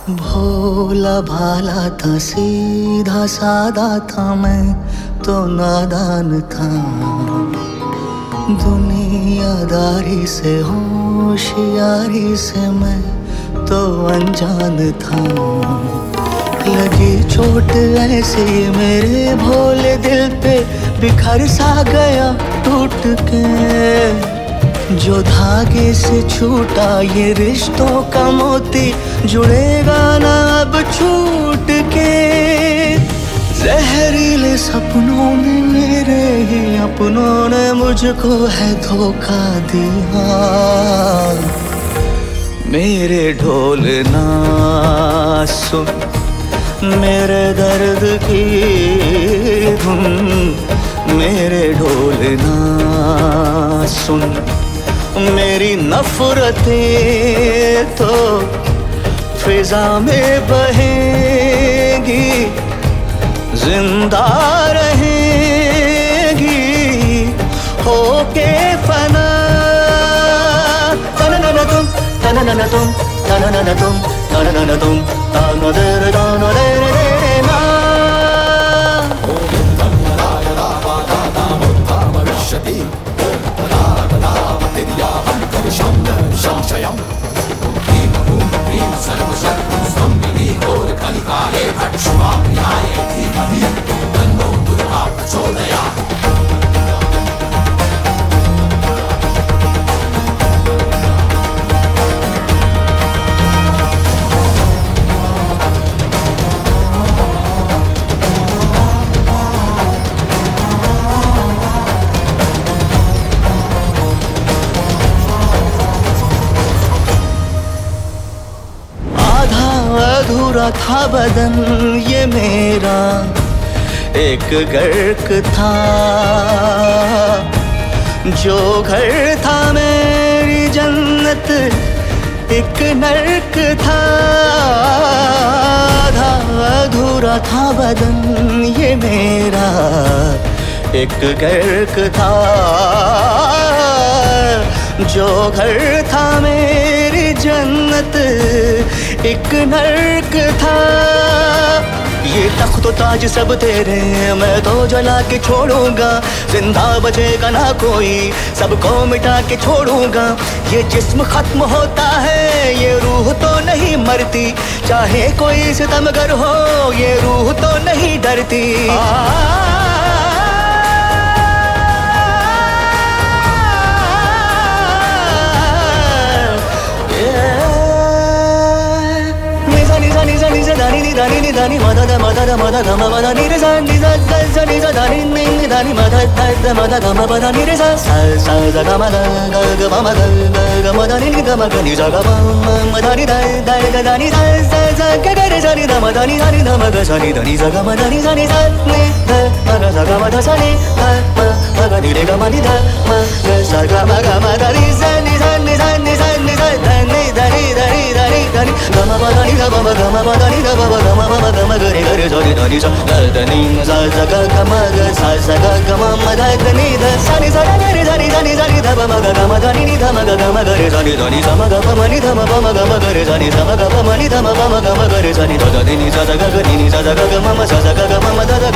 भोला भाला था, सीधा सादा था, मैं तो नादान था। दुनियादारी से होशियारी से मैं तो अनजान था। लगी चोट ऐसी मेरे भोले दिल पे, बिखर सा गया टूट के। जो धागे से छूटा ये रिश्तों का मोती, जुड़ेगा ना अब छूट के। जहरीले सपनों में मेरे ही अपनों ने मुझको है धोखा दिया। मेरे ढोल ना सुन, मेरे दर्द की धुन, मेरे ढोल ना सुन, मेरी नफरतें तो फिजा में बहेंगी, जिंदा रहेंगी होके फना। तननन तुम, तननन तुम, तननन तुम, तननन तुम, तननन ना। अधूरा था बदन ये मेरा, एक गर्क था। जो घर था मेरी जन्नत, एक नर्क था। आधा अधूरा था बदन ये मेरा, एक गर्क था। जो घर था मेरी जन्नत, एक नर्क था। ये तख्त ताज सब तेरे, मैं तो जला के छोड़ूंगा। जिंदा बचेगा ना कोई, सबको मिटा के छोड़ूंगा। ये जिस्म खत्म होता है, ये रूह तो नहीं मरती। चाहे कोई सितमगर हो, ये रूह तो नहीं डरती। दानी नि दानी मदा दा मदा दा मदा गा मा मदा नि रे सा नि सा सा सा नि सा दानी नि नि दानी मदा दा दा मदा गा मा मदा नि रे सा सा सा सा गा मा गा गा गा मा मा गा गा मा दा नि नि गा मा गा नि सा गा मा मा दा नि दा दा गा दा नि सा सा सा गा गा रे सा नि दा मा दा नि दा मा गा सा नि दा नि सा गा मा दा नि सा नि सा नि दा मा गा सा गा मा दा सा नि दा मा गा नि रे गा मा नि दा मा गा सा गा मा दा नि सा नि सा नि सा नि सा नि सा दा नि दा नि दा नि दा नि दा नि गा मा दा नि दा मा गा मा दा नि दा मा गा मा मा गा मा गा रे गा रे सा नि दा नि सा गा दा नि सा सा गा गा मा गा सा सा गा गा मा मा दा दा नि दा सा नि सा गा रे सा नि दा नि सा नि दा मा गा गा मा दा नि दा मा गा गा मा गा रे सा नि दा नि सा मा गा मा मा नि दा मा मा गा मा गा रे सा नि सा मा गा मा मा नि दा मा मा गा मा गा रे सा नि दा दा नि सा गा गा नि सा गा गा मा मा सा गा गा मा मा दा दा